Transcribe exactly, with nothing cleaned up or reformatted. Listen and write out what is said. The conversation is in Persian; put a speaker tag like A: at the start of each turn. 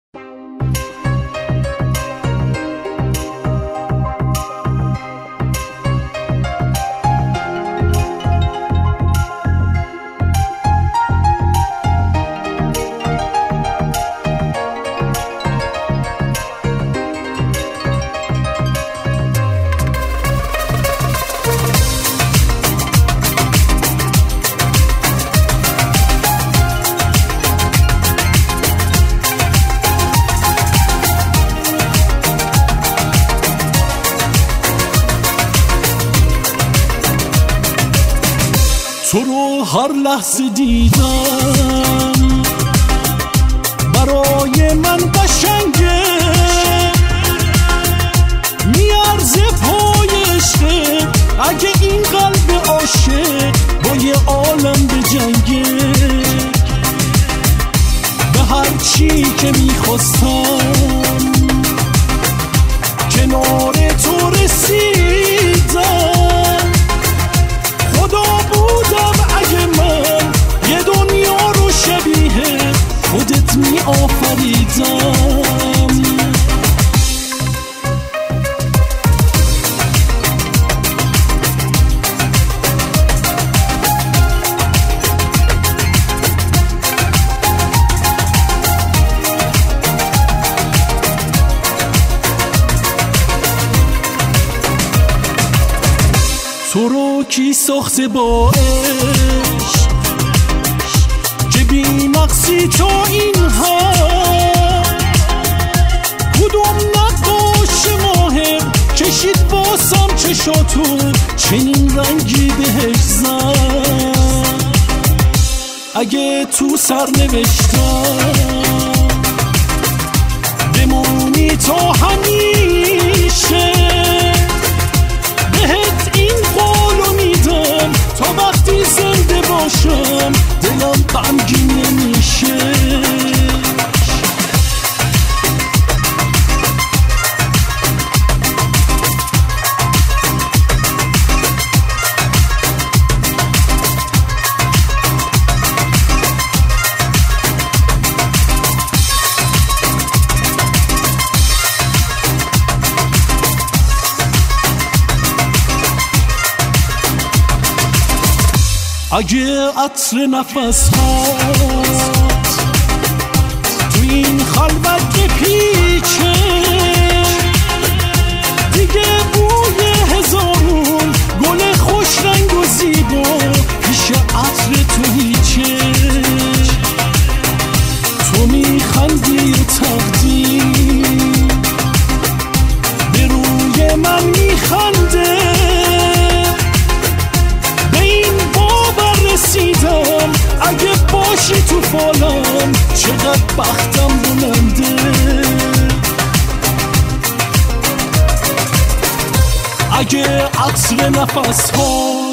A: تو رو هر لحظه دیدم برای من قشنگه، میارزه پای عشقه. اگه این قلب عاشق با یه عالم به جنگه، به هر چی که میخواستم کنار تو رسیدم. خدا بودم اگه من یه دنیا رو شبیه خودت می آفریدم. تو رو کی ساخته با عشق که بی نقصی تو اینها؟ کدوم نقاش ماهر کشید باسم چشاتو چنین رنگی بهش زد؟ اگه تو سر نوشتم بمونی تا همیشه، بهت این قولو میدم تا وقتی زنده باشم دلم غمگین نمیشه. اگه عطر نفس هات تو این خلوت بپیچه، دیگه بوی هزارون گل خوش رنگ و زیبا پیش عطر تو هیچه. تو میخندی و تقدیر به روی من میخنده، رسیدم اگه باشی تو فالم چقدر بختم بلنده. اگه عطر نفس ها